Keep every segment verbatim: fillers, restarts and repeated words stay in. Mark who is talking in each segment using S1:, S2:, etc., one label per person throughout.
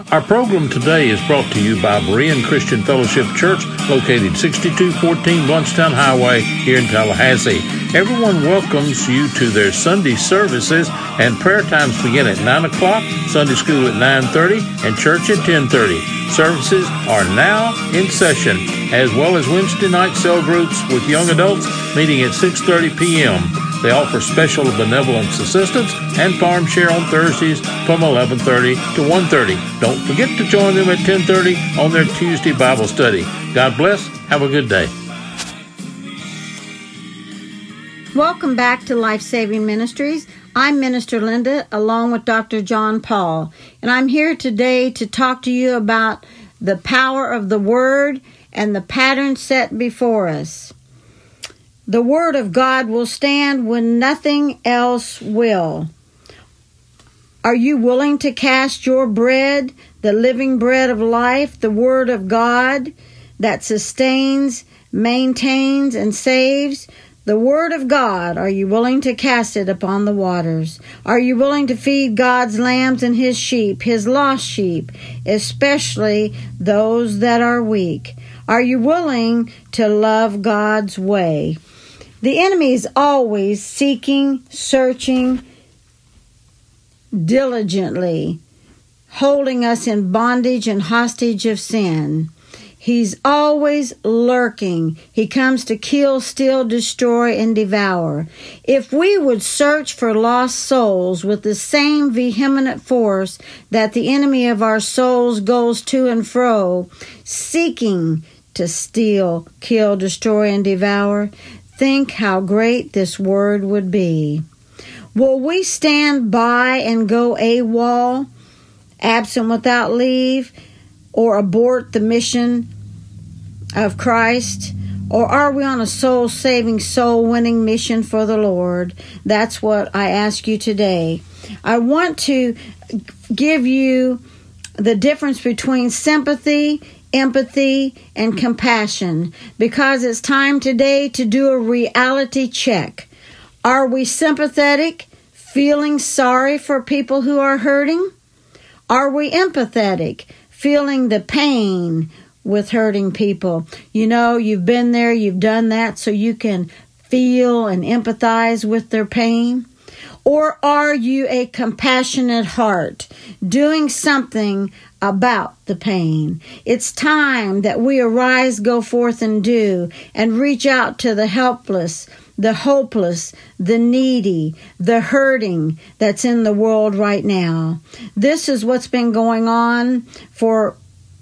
S1: Our program today is brought to you by Berean Christian Fellowship Church, located sixty-two fourteen Blountstown Highway here in Tallahassee. Everyone welcomes you to their Sunday services, and prayer times begin at nine o'clock, Sunday school at nine thirty, and church at ten thirty. Services are now in session, as well as Wednesday night cell groups with young adults meeting at six thirty p.m. They offer special benevolence assistance and farm share on Thursdays from eleven thirty to one thirty. Don't forget to join them at ten thirty on their Tuesday Bible study. God bless. Have a good day.
S2: Welcome back to Life Saving Ministries. I'm Minister Linda, along with Doctor John Paul, and I'm here today to talk to you about the power of the Word and the pattern set before us. The Word of God will stand when nothing else will. Are you willing to cast your bread, the living bread of life, the Word of God that sustains, maintains, and saves? The Word of God, are you willing to cast it upon the waters? Are you willing to feed God's lambs and His sheep, His lost sheep, especially those that are weak? Are you willing to love God's way? The enemy is always seeking, searching, diligently, holding us in bondage and hostage of sin. He's always lurking. He comes to kill, steal, destroy, and devour. If we would search for lost souls with the same vehement force that the enemy of our souls goes to and fro, seeking to steal, kill, destroy, and devour, think how great this word would be. Will we stand by and go AWOL, absent without leave, or abort the mission of Christ? Or are we on a soul-saving, soul-winning mission for the Lord? That's what I ask you today. I want to give you the difference between sympathy, empathy, and compassion, because it's time today to do a reality check. Are we sympathetic, feeling sorry for people who are hurting? Are we empathetic, feeling the pain with hurting people? You know, you've been there, you've done that, so you can feel and empathize with their pain. Or are you a compassionate heart, doing something about the pain? It's time that we arise, go forth, and do, and reach out to the helpless, the hopeless, the needy, the hurting that's in the world right now. This is what's been going on for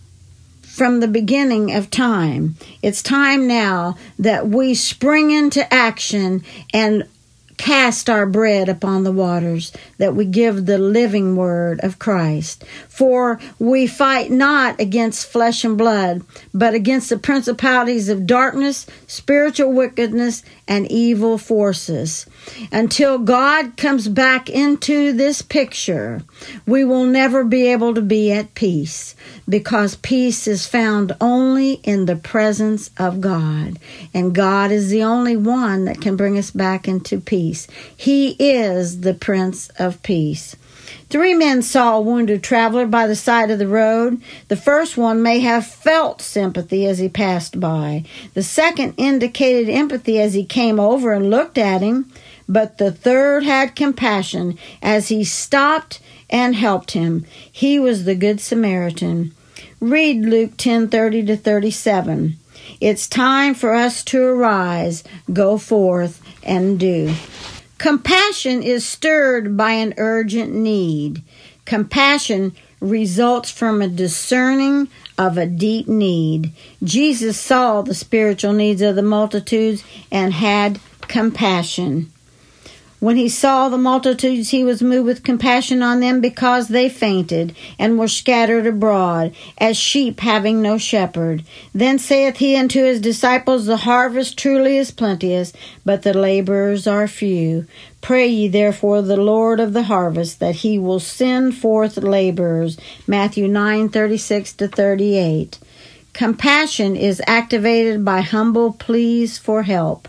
S2: from the beginning of time. It's time now that we spring into action and cast our bread upon the waters, that we give the living word of Christ. For we fight not against flesh and blood, but against the principalities of darkness, spiritual wickedness, and evil forces. Until God comes back into this picture, we will never be able to be at peace, because peace is found only in the presence of God. And God is the only one that can bring us back into peace. He is the Prince of Peace. Three men saw a wounded traveler by the side of the road. The first one may have felt sympathy as he passed by. The second indicated empathy as he came over and looked at him. But the third had compassion as he stopped and helped him. He was the Good Samaritan. Read Luke ten thirty to thirty-seven. It's time for us to arise, go forth, and do. Compassion is stirred by an urgent need. Compassion results from a discerning of a deep need. Jesus saw the spiritual needs of the multitudes and had compassion. When he saw the multitudes, he was moved with compassion on them, because they fainted and were scattered abroad, as sheep having no shepherd. Then saith he unto his disciples, The harvest truly is plenteous, but the laborers are few. Pray ye therefore the Lord of the harvest, that he will send forth laborers. Matthew nine thirty-six to thirty-eight. Compassion is activated by humble pleas for help.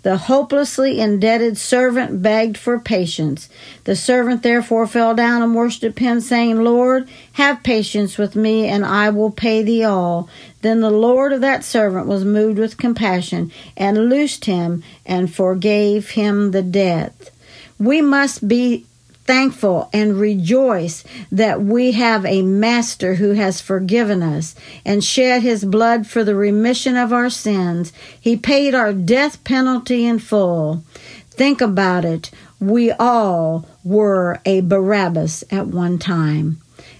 S2: The hopelessly indebted servant begged for patience. The servant therefore fell down and worshipped him, saying, Lord, have patience with me, and I will pay thee all. Then the Lord of that servant was moved with compassion, and loosed him, and forgave him the debt. We must be thankful and rejoice that we have a master who has forgiven us and shed his blood for the remission of our sins. He paid our death penalty in full. Think about it. We all were a Barabbas at one time.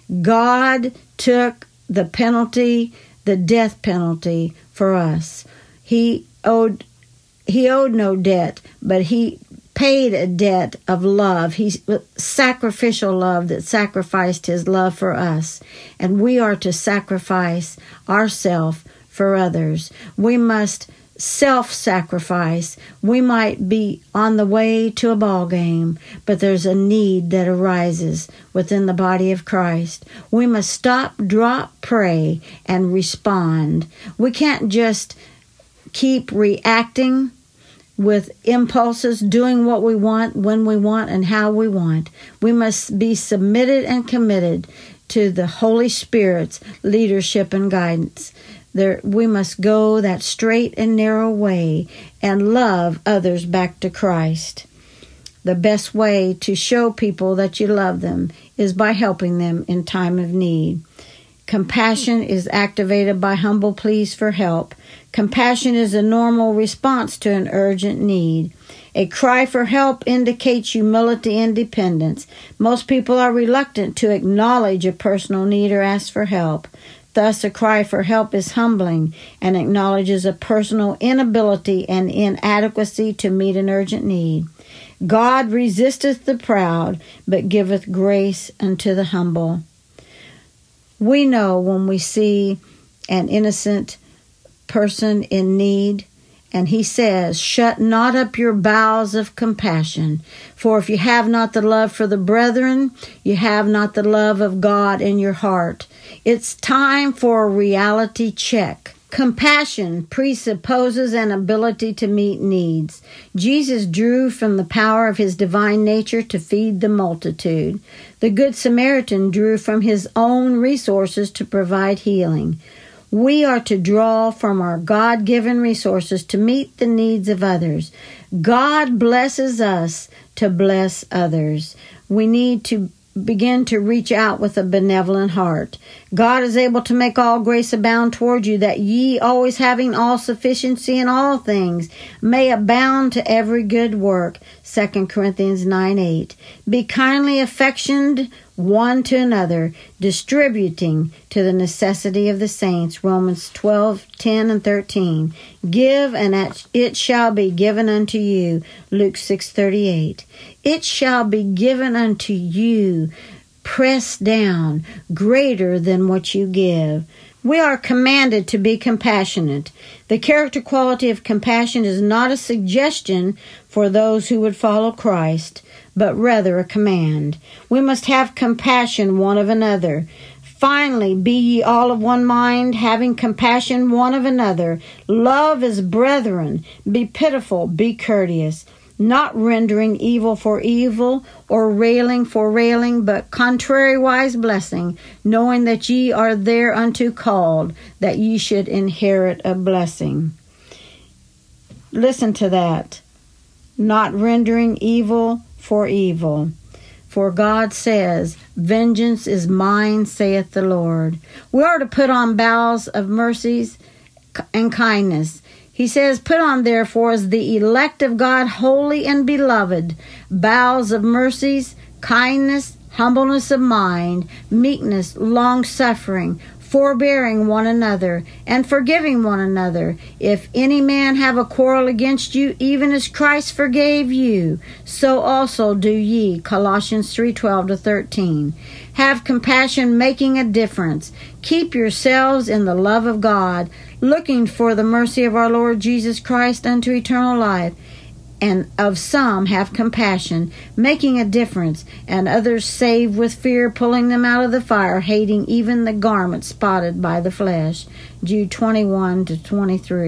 S2: God took the penalty, the death penalty for us. He owed, he owed no debt, but he paid a debt of love. He's sacrificial love that sacrificed his love for us. And we are to sacrifice ourselves for others. We must self-sacrifice. We might be on the way to a ball game, but there's a need that arises within the body of Christ. We must stop, drop, pray, and respond. We can't just keep reacting with impulses, doing what we want, when we want, and how we want. We must be submitted and committed to the Holy Spirit's leadership and guidance. There, we must go that straight and narrow way and love others back to Christ. The best way to show people that you love them is by helping them in time of need. Compassion is activated by humble pleas for help. Compassion is a normal response to an urgent need. A cry for help indicates humility and dependence. Most people are reluctant to acknowledge a personal need or ask for help. Thus, a cry for help is humbling and acknowledges a personal inability and inadequacy to meet an urgent need. God resisteth the proud, but giveth grace unto the humble. We know when we see an innocent person in need, and he says, shut not up your bowels of compassion, for if you have not the love for the brethren, you have not the love of God in your heart. It's time for a reality check. Compassion presupposes an ability to meet needs. Jesus drew from the power of his divine nature to feed the multitude. The Good Samaritan drew from his own resources to provide healing. We are to draw from our God-given resources to meet the needs of others. God blesses us to bless others. We need to begin to reach out with a benevolent heart. God is able to make all grace abound toward you, that ye, always having all sufficiency in all things, may abound to every good work. Second Corinthians nine eight. Be kindly affectioned one to another, distributing to the necessity of the saints. Romans twelve ten and thirteen. Give, and it shall be given unto you. Luke six thirty-eight. It shall be given unto you, pressed down, greater than what you give. We are commanded to be compassionate. The character quality of compassion is not a suggestion for those who would follow Christ, but rather a command. We must have compassion one of another. Finally, be ye all of one mind, having compassion one of another. Love as brethren. Be pitiful, be courteous, not rendering evil for evil, or railing for railing, but contrariwise blessing, knowing that ye are thereunto called, that ye should inherit a blessing. Listen to that. Not rendering evil for evil. For God says, vengeance is mine, saith the Lord. We are to put on bowels of mercies and kindness. He says, put on therefore as the elect of God, holy and beloved, bowels of mercies, kindness, humbleness of mind, meekness, long-suffering, forbearing one another, and forgiving one another. If any man have a quarrel against you, even as Christ forgave you, so also do ye. Colossians three twelve to thirteen. Have compassion, making a difference. Keep yourselves in the love of God, looking for the mercy of our Lord Jesus Christ unto eternal life. And of some have compassion, making a difference, and others save with fear, pulling them out of the fire, hating even the garment spotted by the flesh. Jude twenty-one to twenty-three.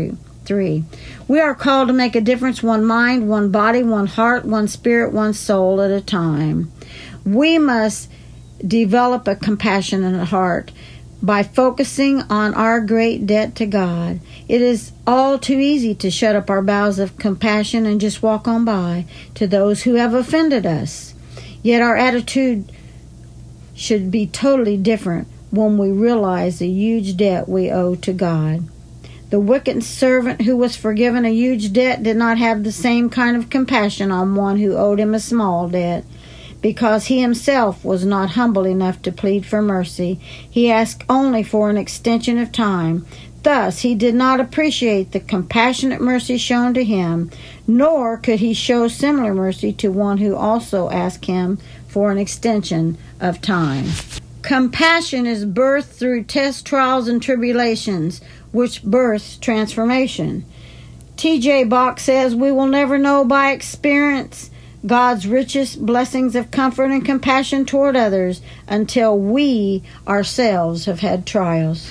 S2: three. We are called to make a difference, one mind, one body, one heart, one spirit, one soul at a time. We must develop a compassionate heart by focusing on our great debt to God. It is all too easy to shut up our bowels of compassion and just walk on by to those who have offended us. Yet our attitude should be totally different when we realize the huge debt we owe to God. The wicked servant who was forgiven a huge debt did not have the same kind of compassion on one who owed him a small debt. Because he himself was not humble enough to plead for mercy, he asked only for an extension of time. Thus, he did not appreciate the compassionate mercy shown to him, nor could he show similar mercy to one who also asked him for an extension of time. Compassion is birthed through tests, trials, and tribulations, which births transformation. T J Bach says, "We will never know by experience God's richest blessings of comfort and compassion toward others until we ourselves have had trials."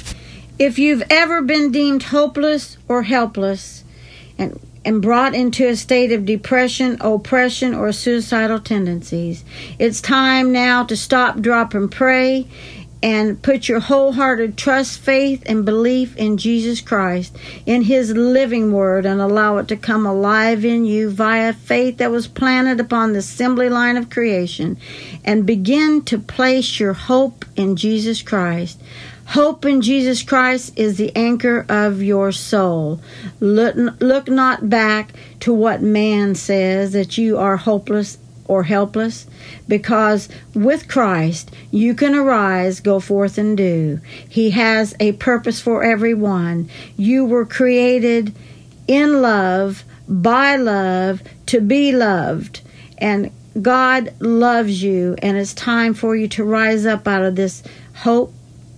S2: If you've ever been deemed hopeless or helpless and, and brought into a state of depression, oppression, or suicidal tendencies, it's time now to stop, drop, and pray and put your wholehearted trust, faith, and belief in Jesus Christ, in His living Word, and allow it to come alive in you via faith that was planted upon the assembly line of creation, and begin to place your hope in Jesus Christ. Hope in Jesus Christ is the anchor of your soul. Look, look not back to what man says, that you are hopeless or helpless, because with Christ you can arise, go forth, and do. He has a purpose for everyone. You were created in love, by love, to be loved, and God loves you, and it's time for you to rise up out of this hope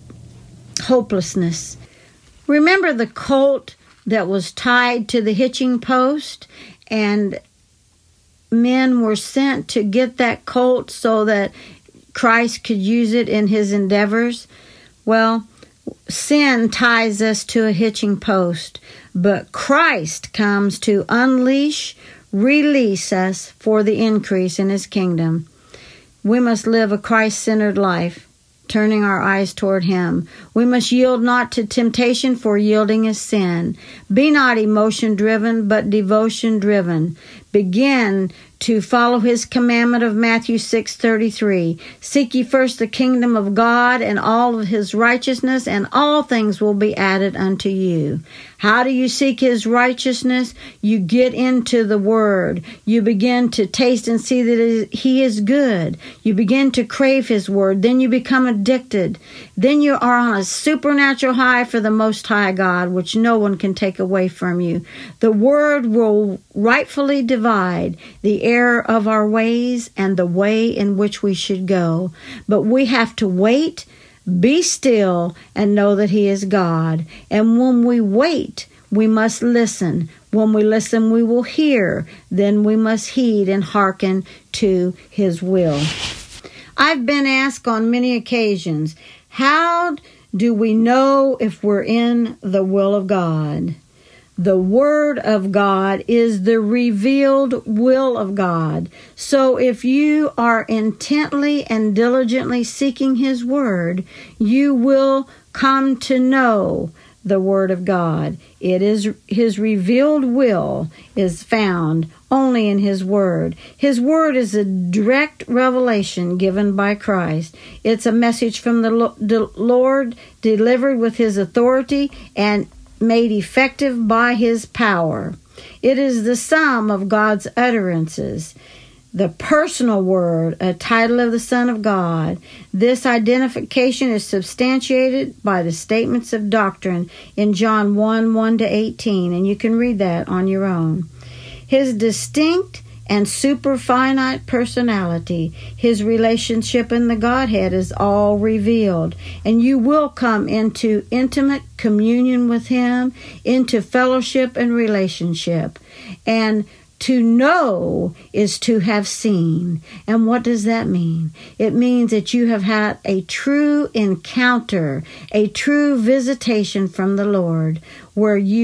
S2: hopelessness. Remember the colt that was tied to the hitching post, and men were sent to get that colt so that Christ could use it in His endeavors? Well, sin ties us to a hitching post, but Christ comes to unleash, release us for the increase in His kingdom. We must live a Christ-centered life, turning our eyes toward Him. We must yield not to temptation, for yielding is sin. Be not emotion-driven, but devotion-driven. Begin to follow His commandment of Matthew six thirty-three. Seek ye first the kingdom of God and all of His righteousness, and all things will be added unto you. How do you seek His righteousness? You get into the Word. You begin to taste and see that He is good. You begin to crave His Word. Then you become addicted. Then you are on a supernatural high for the Most High God, which no one can take away from you. The Word will rightfully divide the error of our ways and the way in which we should go. But we have to wait, be still, and know that He is God. And when we wait, we must listen. When we listen, we will hear. Then we must heed and hearken to His will. I've been asked on many occasions, how do we know if we're in the will of God? The Word of God is the revealed will of God. So if you are intently and diligently seeking His Word, you will come to know the Word of God. It is His revealed will is found only in His Word. His Word is a direct revelation given by Christ. It's a message from the Lord delivered with His authority and made effective by His power. It is the sum of God's utterances. The personal word, a title of the Son of God. This identification is substantiated by the statements of doctrine in John one, one to eighteen, and you can read that on your own. His distinct and super-finite personality, His relationship in the Godhead is all revealed. And you will come into intimate communion with Him, into fellowship and relationship. And to know is to have seen. And what does that mean? It means that you have had a true encounter, a true visitation from the Lord, where you ha-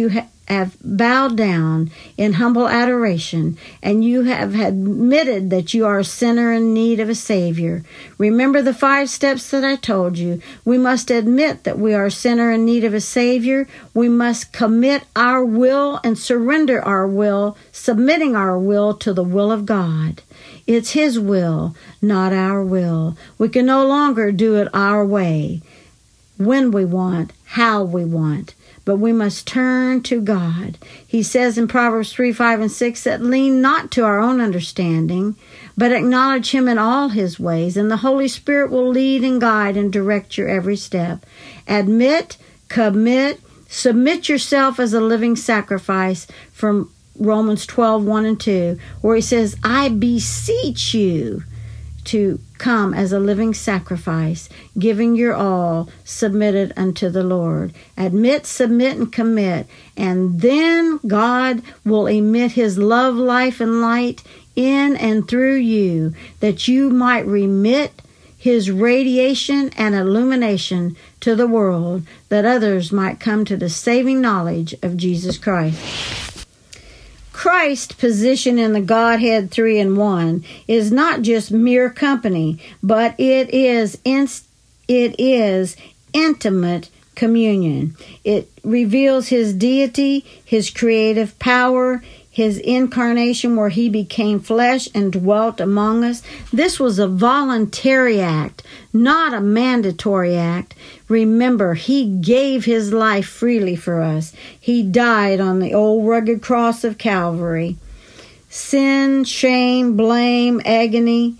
S2: have bowed down in humble adoration, and you have admitted that you are a sinner in need of a Savior. Remember the five steps that I told you. We must admit that we are a sinner in need of a Savior. We must commit our will and surrender our will, submitting our will to the will of God. It's His will, not our will. We can no longer do it our way, when we want, how we want. But we must turn to God. He says in Proverbs three, five, and six that lean not to our own understanding, but acknowledge Him in all His ways, and the Holy Spirit will lead and guide and direct your every step. Admit, commit, submit yourself as a living sacrifice from Romans twelve, one and two, where He says, I beseech you to come as a living sacrifice, giving your all, submitted unto the Lord. Admit, submit, and commit, and then God will emit His love, life, and light in and through you, that you might remit His radiation and illumination to the world, that others might come to the saving knowledge of Jesus Christ. Christ's position in the Godhead three in one is not just mere company, but it is inst- it is intimate communion. It reveals His deity, His creative power, His incarnation where He became flesh and dwelt among us. This was a voluntary act, not a mandatory act. Remember, He gave His life freely for us. He died on the old rugged cross of Calvary. Sin, shame, blame, agony.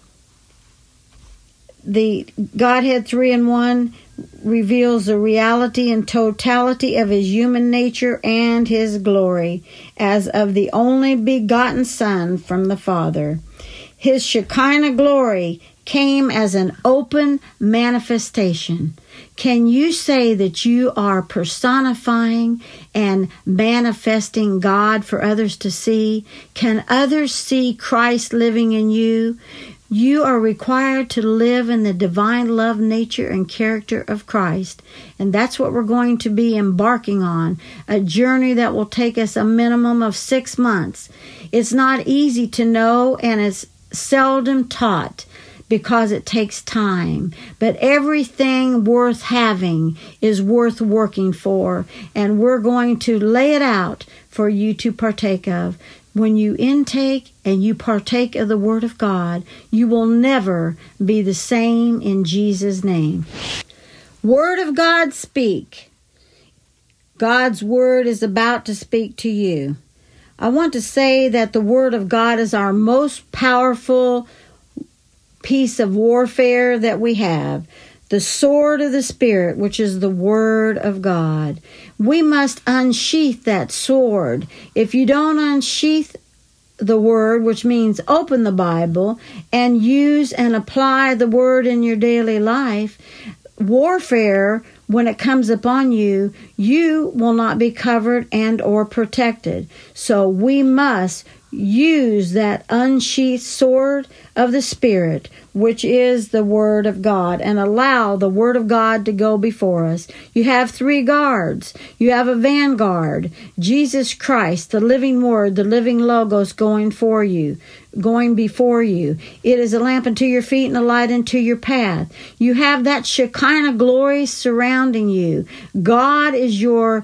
S2: The Godhead three in one reveals the reality and totality of His human nature and His glory as of the only begotten Son from the Father. His Shekinah glory came as an open manifestation. Can you say that you are personifying and manifesting God for others to see? Can others see Christ living in you? You are required to live in the divine love, nature, and character of Christ. And that's what we're going to be embarking on, a journey that will take us a minimum of six months. It's not easy to know, and it's seldom taught because it takes time. But everything worth having is worth working for, and we're going to lay it out for you to partake of. When you intake and you partake of the Word of God, you will never be the same in Jesus' name. Word of God, speak. God's Word is about to speak to you. I want to say that the Word of God is our most powerful piece of warfare that we have. The sword of the Spirit, which is the Word of God. We must unsheath that sword. If you don't unsheath the Word, which means open the Bible, and use and apply the Word in your daily life, warfare, when it comes upon you, you will not be covered and or protected. So we must use that unsheathed sword of the Spirit, which is the Word of God, and allow the Word of God to go before us. You have three guards. You have a vanguard, Jesus Christ, the living Word, the living Logos going for you, going before you. It is a lamp unto your feet and a light unto your path. You have that Shekinah glory surrounding you. God is your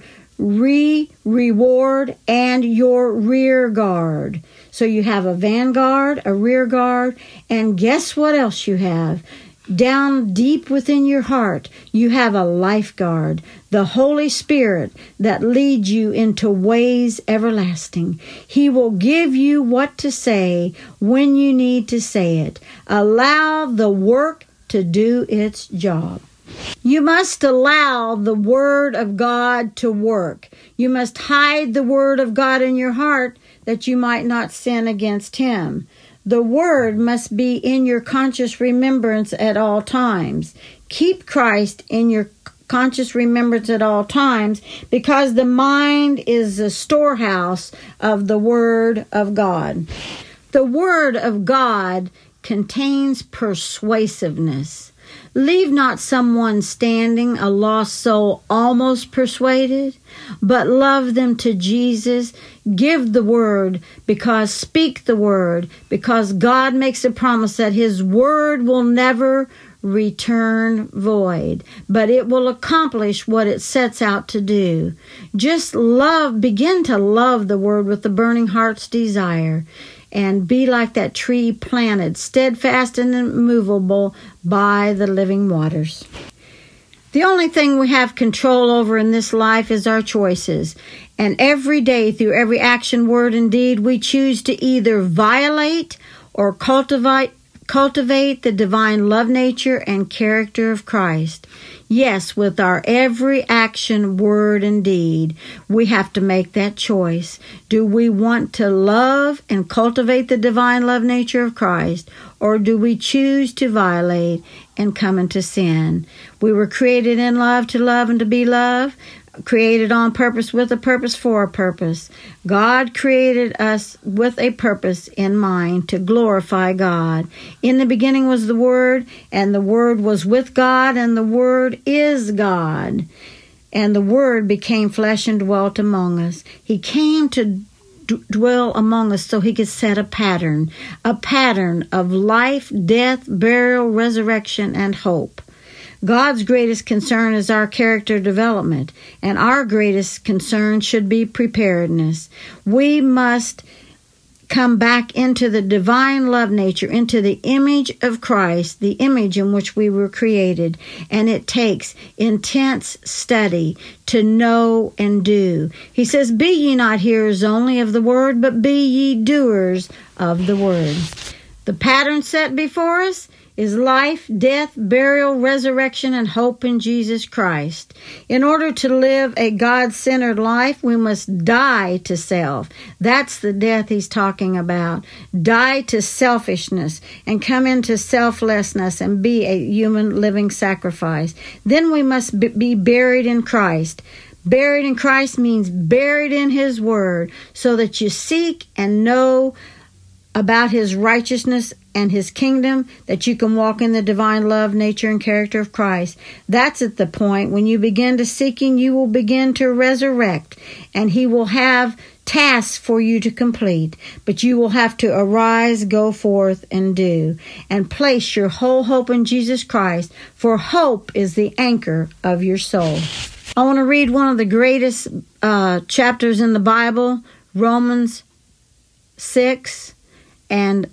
S2: re-reward and your rear guard. So you have a vanguard, a rear guard, and guess what else you have? Down deep within your heart, you have a lifeguard, the Holy Spirit that leads you into ways everlasting. He will give you what to say when you need to say it. Allow the work to do its job. You must allow the Word of God to work. You must hide the Word of God in your heart that you might not sin against Him. The Word must be in your conscious remembrance at all times. Keep Christ in your conscious remembrance at all times, because the mind is the storehouse of the Word of God. The Word of God contains persuasiveness. Leave not someone standing, a lost soul almost persuaded, but love them to Jesus. Give the word, because speak the word, because God makes a promise that his word will never return void, but it will accomplish what it sets out to do. Just love, begin to love the word with the burning heart's desire, and be like that tree planted, steadfast and immovable by the living waters. The only thing we have control over in this life is our choices. And every day, through every action, word, and deed, we choose to either violate or cultivate Cultivate the divine love nature and character of Christ. Yes, with our every action, word, and deed, we have to make that choice. Do we want to love and cultivate the divine love nature of Christ, or do we choose to violate and come into sin? We were created in love to love and to be loved. Created on purpose, with a purpose, for a purpose. God created us with a purpose in mind, to glorify God. In the beginning was the Word, and the Word was with God, and the Word is God. And the Word became flesh and dwelt among us. He came to d- dwell among us so he could set a pattern, a pattern of life, death, burial, resurrection, and hope. God's greatest concern is our character development, and our greatest concern should be preparedness. We must come back into the divine love nature, into the image of Christ, the image in which we were created, and it takes intense study to know and do. He says, "Be ye not hearers only of the word, but be ye doers of the word." The pattern set before us is life, death, burial, resurrection, and hope in Jesus Christ. In order to live a God-centered life, we must die to self. That's the death he's talking about. Die to selfishness and come into selflessness and be a human living sacrifice. Then we must be buried in Christ. Buried in Christ means buried in his word, so that you seek and know about his righteousness and his kingdom, that you can walk in the divine love, nature, and character of Christ. That's at the point when you begin to seeking, you will begin to resurrect, and he will have tasks for you to complete, but you will have to arise, go forth, and do, and place your whole hope in Jesus Christ, for hope is the anchor of your soul. I want to read one of the greatest uh, chapters in the Bible, Romans six. And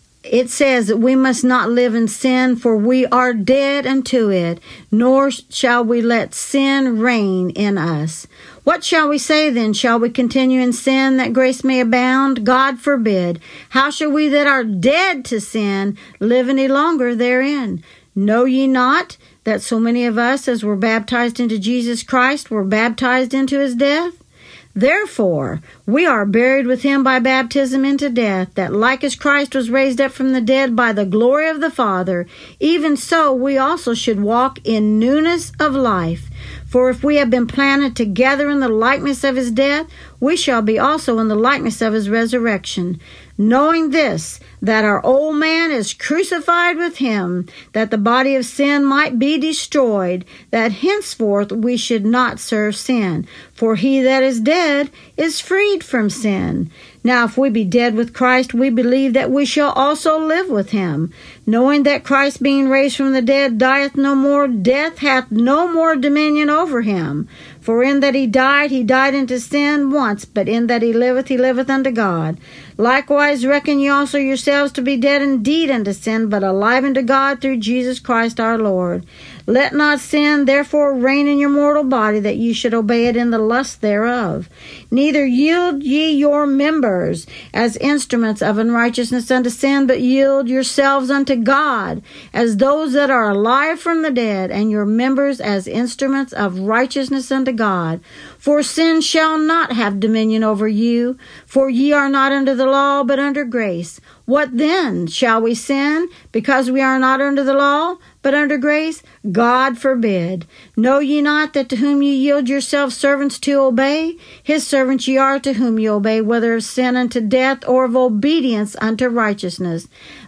S2: it says that we must not live in sin, for we are dead unto it, nor shall we let sin reign in us. What shall we say then? Shall we continue in sin that grace may abound? God forbid. How shall we that are dead to sin live any longer therein? Know ye not that so many of us as were baptized into Jesus Christ were baptized into his death? Therefore, we are buried with him by baptism into death, that like as Christ was raised up from the dead by the glory of the Father, even so we also should walk in newness of life. For if we have been planted together in the likeness of his death, we shall be also in the likeness of his resurrection. Knowing this, that our old man is crucified with him, that the body of sin might be destroyed, that henceforth we should not serve sin. For he that is dead is freed from sin. Now if we be dead with Christ, we believe that we shall also live with him. Knowing that Christ being raised from the dead dieth no more, death hath no more dominion over him. For in that he died, he died unto sin once, but in that he liveth, he liveth unto God. Likewise reckon ye also yourselves to be dead indeed unto sin, but alive unto God through Jesus Christ our Lord. Let not sin therefore reign in your mortal body, that ye should obey it in the lust thereof. Neither yield ye your members as instruments of unrighteousness unto sin, but yield yourselves unto God as those that are alive from the dead, and your members as instruments of righteousness unto God. For sin shall not have dominion over you, for ye are not under the law, but under grace. What then? Shall we sin because we are not under the law, but under grace? God forbid. Know ye not that to whom ye yield yourselves servants to obey, his servants ye are to whom ye obey, whether of sin unto death or of obedience unto righteousness.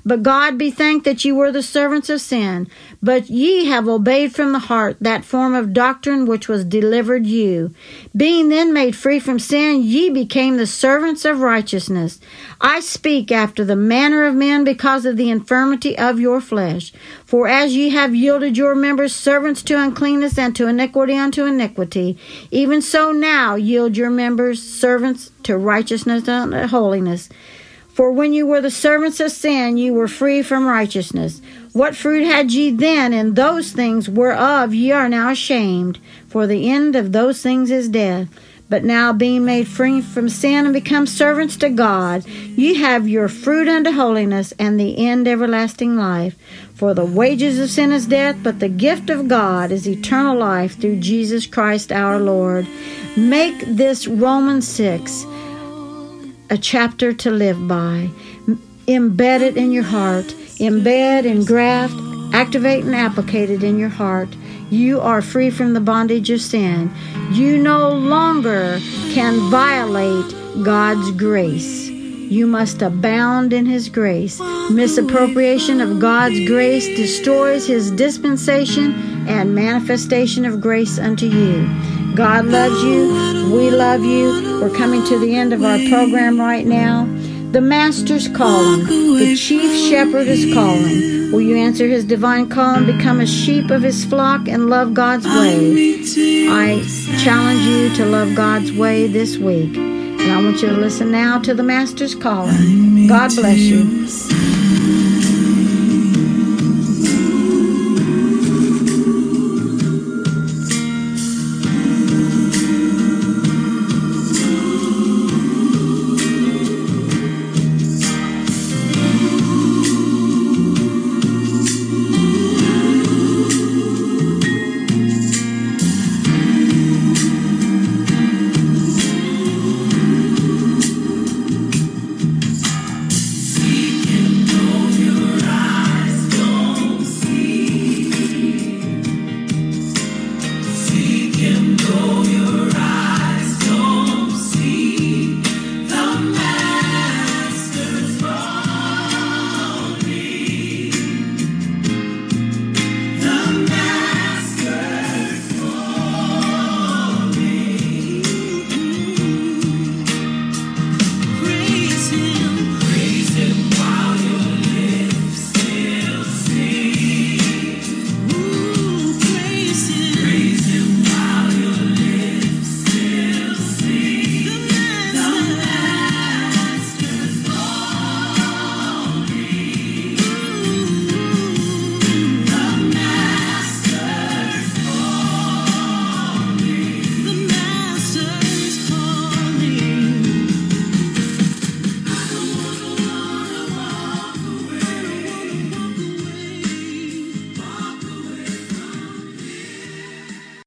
S2: But God be thanked that ye were the servants of sin, but ye have obeyed from the heart that form of doctrine which was delivered you. Being then made free from sin, ye became the servants of righteousness. I speak after the manner of men because of the infirmity of your flesh. For as ye have yielded your members servants to uncleanness and to iniquity unto iniquity, even so now yield your members servants to righteousness and holiness. For when you were the servants of sin, ye were free from righteousness. What fruit had ye then in those things whereof ye are now ashamed? For the end of those things is death. But now being made free from sin and become servants to God, ye have your fruit unto holiness, and the end everlasting life. For the wages of sin is death, but the gift of God is eternal life through Jesus Christ our Lord. Make this Romans six a chapter to live by. Embed it in your heart. Embed, engraft, activate, and applicate it in your heart. You are free from the bondage of sin. You no longer can violate God's grace. You must abound in His grace. Misappropriation of God's grace destroys His dispensation and manifestation of grace unto you. God loves you. We love you. We're coming to the end of our program right now. The Master's calling. The Chief Shepherd is calling. Will you answer His divine call and become a sheep of His flock and love God's way? I challenge you to love God's way this week. And I want you to listen now to the Master's calling. God bless you.